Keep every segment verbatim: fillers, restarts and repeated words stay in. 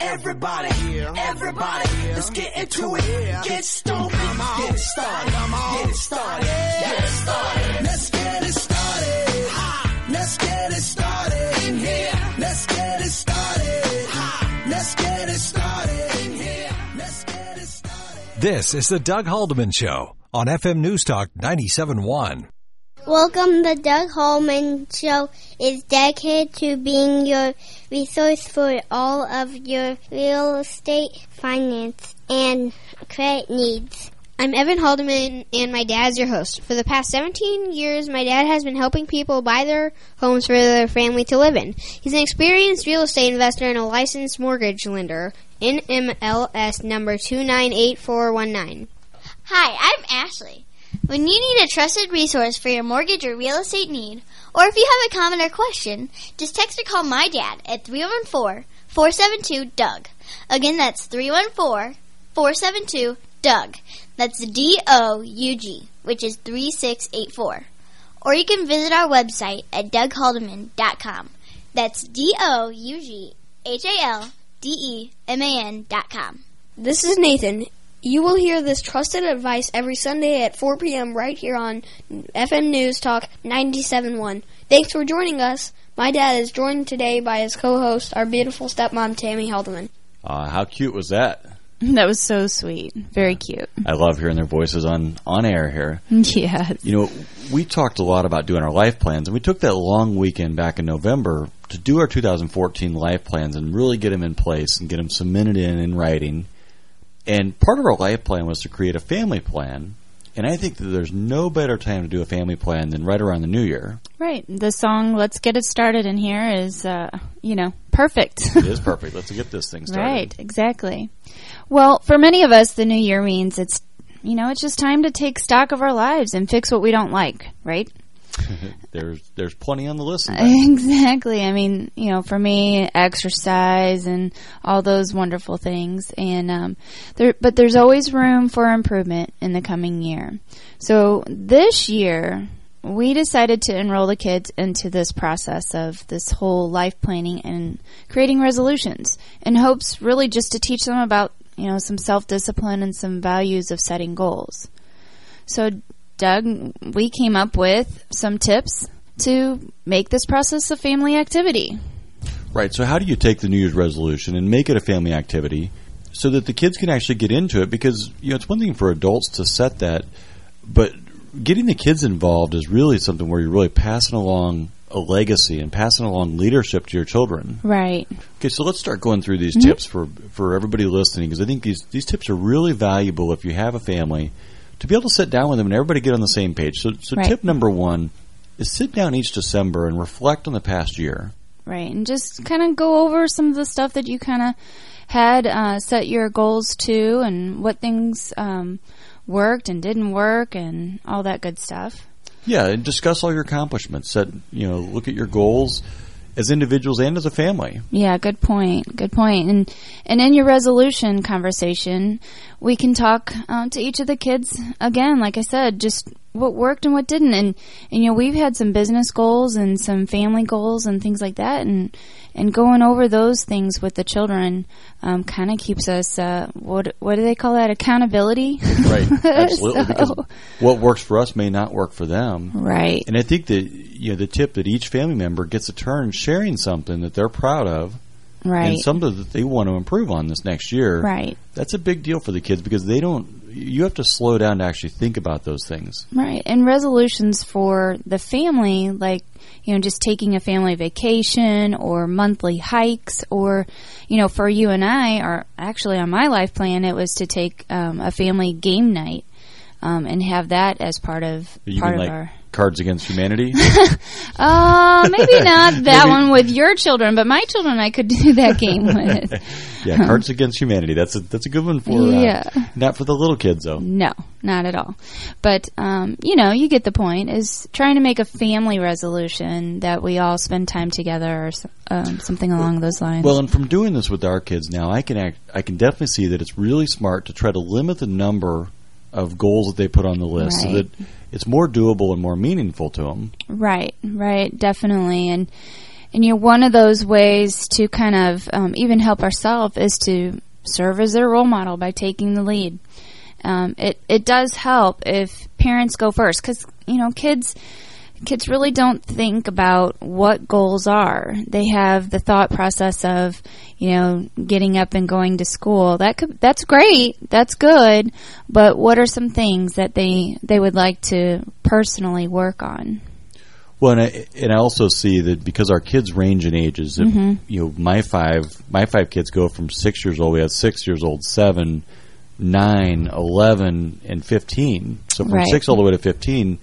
Everybody, everybody, let's get into it. Get stoked, get it started, get it started, get it started. Let's get it started. Let's get it started in here. Let's get it started. Let's get it started in here. Let's get it started. This is the Doug Haldeman Show on F M News Talk ninety-seven point one. Welcome. The Doug Haldeman Show is dedicated to being your resource for all of your real estate, finance, and credit needs. I'm Evan Haldeman, and my dad's your host. For the past seventeen years, my dad has been helping people buy their homes for their family to live in. He's an experienced real estate investor and a licensed mortgage lender, N M L S number two nine eight four one nine. Hi, I'm Ashley. When you need a trusted resource for your mortgage or real estate need, or if you have a comment or question, just text or call my dad at three one four, four seven two, D O U G. Again, that's three one four, four seven two, D O U G. That's D O U G, which is three six eight four. Or you can visit our website at doug haldeman dot com. That's D O U G H A L D E M A N dot com. This is Nathan. You will hear this trusted advice every Sunday at four p.m. right here on F M News Talk ninety-seven point one. Thanks for joining us. My dad is joined today by his co-host, our beautiful stepmom, Tammy Haldeman. Uh, how cute was that? That was so sweet. Very cute. I love hearing their voices on, on air here. Yes. You know, we talked a lot about doing our life plans, and we took that long weekend back in November to do our two thousand fourteen life plans and really get them in place and get them cemented in in writing. And part of our life plan was to create a family plan. And I think that there's no better time to do a family plan than right around the new year. Right. The song, Let's Get It Started in here is, uh, you know, perfect. It is perfect. Let's get this thing started. Right. Exactly. Well, for many of us, the new year means it's, you know, it's just time to take stock of our lives and fix what we don't like, right? there's there's plenty on the list. Exactly. I mean, you know, for me, exercise and all those wonderful things, and um, there, but there's always room for improvement in the coming year. So this year, we decided to enroll the kids into this process of this whole life planning and creating resolutions, in hopes really just to teach them about, you know, some self-discipline and some values of setting goals. So, Doug, we came up with some tips to make this process a family activity. Right. So how do you take the New Year's resolution and make it a family activity so that the kids can actually get into it? Because, you know, it's one thing for adults to set that, but getting the kids involved is really something where you're really passing along a legacy and passing along leadership to your children. Right. Okay, so let's start going through these mm-hmm. tips for, for everybody listening, because I think these, these tips are really valuable if you have a family, to be able to sit down with them and everybody get on the same page. So, so right. Tip number one is sit down each December and reflect on the past year. Right, and just kind of go over some of the stuff that you kind of had uh, set your goals to, and what things um, worked and didn't work, and all that good stuff. Yeah, and discuss all your accomplishments. Set, you know, look at your goals as individuals and as a family. Yeah, good point. Good point. And and in your resolution conversation, we can talk um, to each of the kids again. Like I said, just what worked and what didn't. And, and you know, we've had some business goals and some family goals and things like that. And and going over those things with the children um, kind of keeps us. Uh, what what do they call that? Accountability. Right. Absolutely. So. Because what works for us may not work for them. Right. And I think that, you know, the tip that each family member gets a turn sharing something that they're proud of, right, and something that they want to improve on this next year. Right. That's a big deal for the kids, because they don't. You have to slow down to actually think about those things. Right. And resolutions for the family, like, you know, just taking a family vacation or monthly hikes, or, you know, for you and I, or actually on my life plan, it was to take um, a family game night um, and have that as part of you part mean of like our. Cards Against Humanity? uh, maybe not that maybe. one with your children, but my children I could do that game with. Yeah, Cards Against Humanity. That's a that's a good one for uh, yeah. not for the little kids though. No, not at all. But um, you know, you get the point. Is trying to make a family resolution that we all spend time together, or um, something along those lines. Well, and from doing this with our kids now, I can act, I can definitely see that it's really smart to try to limit the number of goals that they put on the list, right, so that it's more doable and more meaningful to them. Right, right, definitely. And And you know, one of those ways to kind of um, even help ourselves is to serve as their role model by taking the lead. Um, it it does help if parents go first, because you know kids kids really don't think about what goals are. They have the thought process of you know getting up and going to school. That could that's great, that's good, but what are some things that they they would like to personally work on? Well, and I, and I also see that because our kids range in ages. If, Mm-hmm. you know, my five my five kids go from six years old. We have six years old, seven, nine, eleven, and fifteen. So from Right. six all the way to fifteen,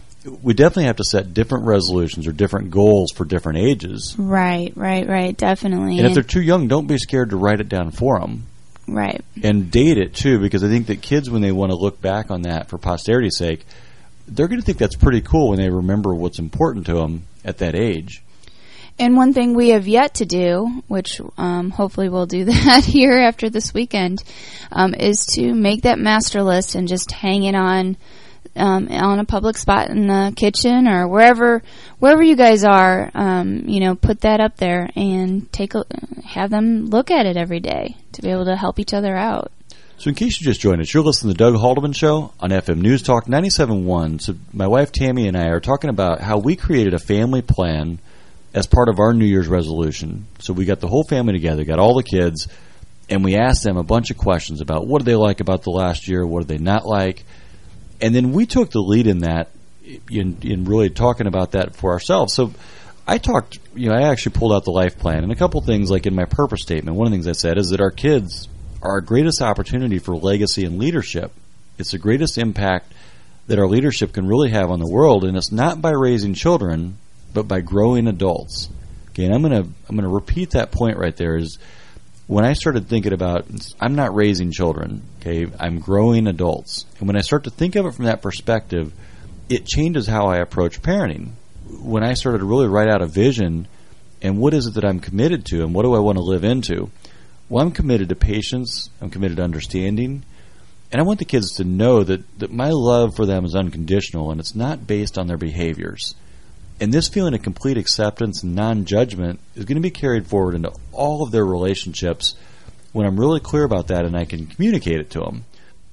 we definitely have to set different resolutions or different goals for different ages. Right, right, right, definitely. And if they're too young, don't be scared to write it down for them. right. And date it, too, because I think that kids, when they want to look back on that for posterity's sake, they're going to think that's pretty cool when they remember what's important to them at that age. And one thing we have yet to do, which um, hopefully we'll do that here after this weekend, um, is to make that master list and just hang it on um, on a public spot in the kitchen or wherever wherever you guys are. Um, you know, put that up there and take a, have them look at it every day to be able to help each other out. So in case you just joined us, you're listening to the Doug Haldeman Show on F M News Talk ninety-seven point one. So my wife Tammy and I are talking about how we created a family plan as part of our New Year's resolution. So we got the whole family together, got all the kids, and we asked them a bunch of questions about what do they like about the last year, what do they not like. And then we took the lead in that, in, in really talking about that for ourselves. So I talked, you know, I actually pulled out the life plan, and a couple things like in my purpose statement, one of the things I said is that our kids are our greatest opportunity for legacy and leadership. It's the greatest impact that our leadership can really have on the world, and it's not by raising children, but by growing adults. Okay, and I'm gonna I'm gonna repeat that point right there. Is when I started thinking about, I'm not raising children. Okay, I'm growing adults, and when I start to think of it from that perspective, it changes how I approach parenting. When I started to really write out a vision, and what is it that I'm committed to, and what do I want to live into? Well, I'm committed to patience. I'm committed to understanding. And I want the kids to know that, that my love for them is unconditional, and it's not based on their behaviors. And this feeling of complete acceptance and non-judgment is going to be carried forward into all of their relationships when I'm really clear about that and I can communicate it to them.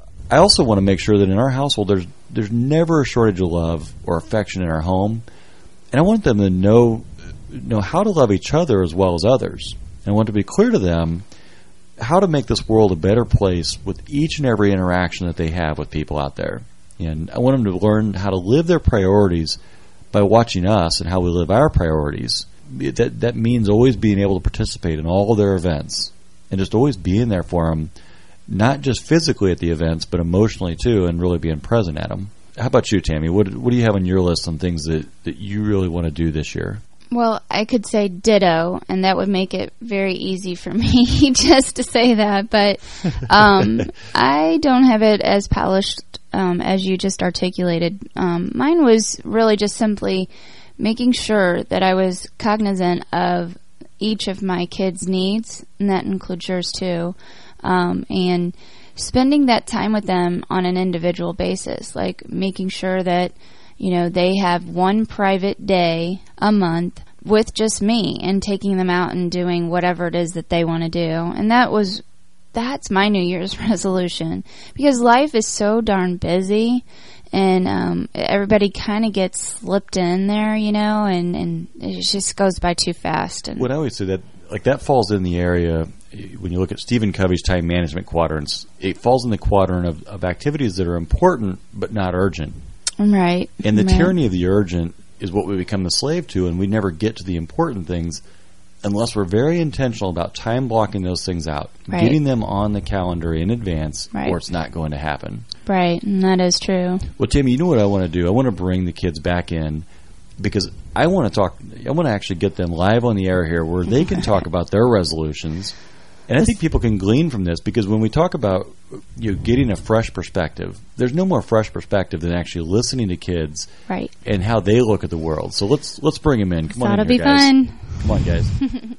I also want to make sure that in our household there's there's never a shortage of love or affection in our home. And I want them to know, know how to love each other as well as others. And I want to be clear to them how to make this world a better place with each and every interaction that they have with people out there. And I want them to learn how to live their priorities by watching us and how we live our priorities. That that means always being able to participate in all of their events and just always being there for them, not just physically at the events, but emotionally too, and really being present at them. How about you, Tammy? What what do you have on your list on things that, that you really want to do this year? Well, I could say ditto, and that would make it very easy for me just to say that. But um, I don't have it as polished um, as you just articulated. Um, mine was really just simply making sure that I was cognizant of each of my kids' needs, and that includes yours too, um, and spending that time with them on an individual basis, like making sure that you know, they have one private day a month with just me and taking them out and doing whatever it is that they want to do. And that was, that's my New Year's resolution, because life is so darn busy and um, everybody kind of gets slipped in there, you know, and, and it just goes by too fast. And what I always say that, like that falls in the area, when you look at Stephen Covey's time management quadrants, it falls in the quadrant of, of activities that are important but not urgent. Right. And the right. tyranny of the urgent is what we become the slave to, and we never get to the important things unless we're very intentional about time blocking those things out, right. getting them on the calendar in advance, right. or it's not going to happen. Right, and that is true. Well, Tammy, you know what I want to do? I want to bring the kids back in because I want to talk. I want to actually get them live on the air here where they can talk about their resolutions. And I think people can glean from this, because when we talk about you know, getting a fresh perspective, there's no more fresh perspective than actually listening to kids, right, and how they look at the world. So let's let's bring them in. Come on, That'll in here, be guys. fun. Come on, guys.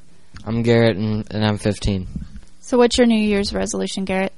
I'm Garrett, and, and I'm fifteen. So, what's your New Year's resolution, Garrett?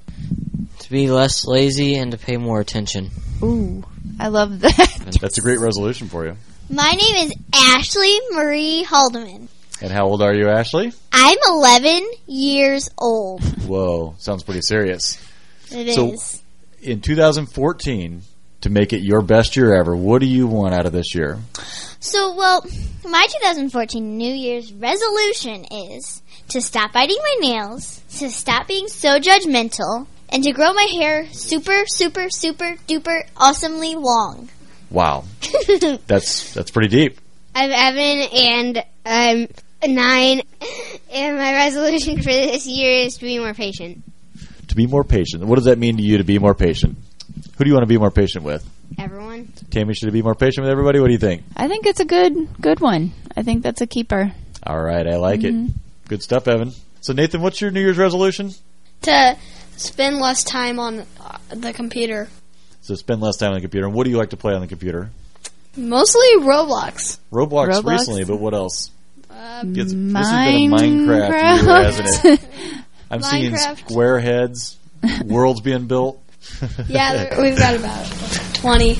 To be less lazy and to pay more attention. Ooh, I love that. That's a great resolution for you. My name is Ashley Marie Haldeman. And how old are you, Ashley? I'm eleven years old. Whoa, sounds pretty serious. It so, is. in two thousand fourteen, to make it your best year ever, what do you want out of this year? So, well, my two thousand fourteen New Year's resolution is to stop biting my nails, to stop being so judgmental, and to grow my hair super, super, super, duper, awesomely long. Wow. that's that's pretty deep. I'm Evan, and I'm nine, and my resolution for this year is to be more patient. To be more patient. What does that mean to you, to be more patient? Who do you want to be more patient with? Everyone. Tammy, should I be more patient with everybody? What do you think? I think it's a good good one. I think that's a keeper. All right, I like Mm-hmm. it. Good stuff, Evan. So, Nathan, what's your New Year's resolution? To spend less time on uh, the computer. So, spend less time on the computer. And what do you like to play on the computer? Mostly Roblox. Roblox, Roblox? recently, but what else? Uh, Gets, this has been a Minecraft year, hasn't it? I'm seeing Minecraft. square heads, worlds being built. yeah, there, we've got about twenty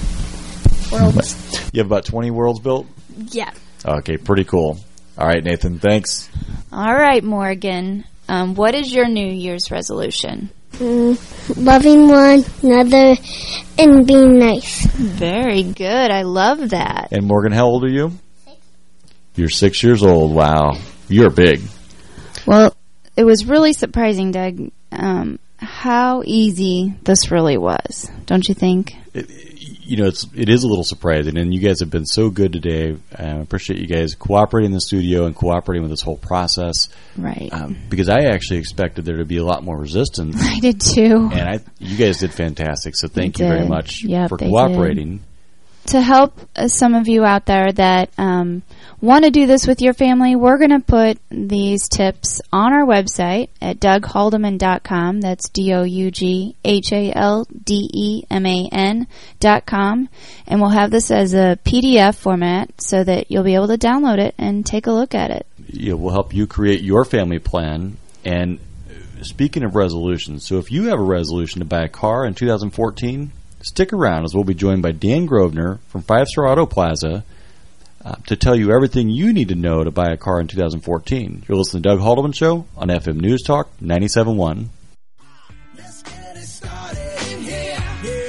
worlds. You have about twenty worlds built? Yeah. Okay, pretty cool. All right, Nathan, thanks. All right, Morgan. Um, what is your New Year's resolution? Mm, loving one another and being nice. Very good. I love that. And Morgan, how old are you? Six. You're six years old. Wow. You're big. Well, it was really surprising, Doug, um, how easy this really was. Don't you think? It, you know, it's it is a little surprising, and you guys have been so good today. I uh, appreciate you guys cooperating in the studio and cooperating with this whole process. Right. Um, because I actually expected there to be a lot more resistance. I did too. And I, you guys did fantastic, so thank They you very did. much Yep, for they cooperating. did. To help uh, some of you out there that um, want to do this with your family, we're going to put these tips on our website at doug haldeman dot com. That's D O U G H A L D E M A N dot com. And we'll have this as a P D F format so that you'll be able to download it and take a look at it. You know, we'll help you create your family plan. And speaking of resolutions, so if you have a resolution to buy a car in two thousand fourteen, stick around as we'll be joined by Dan Grosvenor from Five Star Auto Plaza uh, to tell you everything you need to know to buy a car in two thousand fourteen. You're listening to Doug Haldeman Show on F M News Talk ninety-seven point one. Let's get it started in here.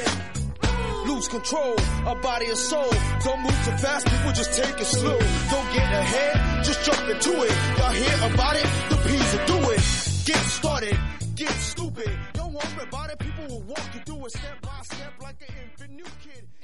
Yeah. Lose control of body and soul. Don't move too fast, people just take it slow. Don't get ahead, just jump into it. Y'all hear about it? The P's will do it. Get started, get stupid. Don't worry about it, people will walk you through it step by step like an infant new kid.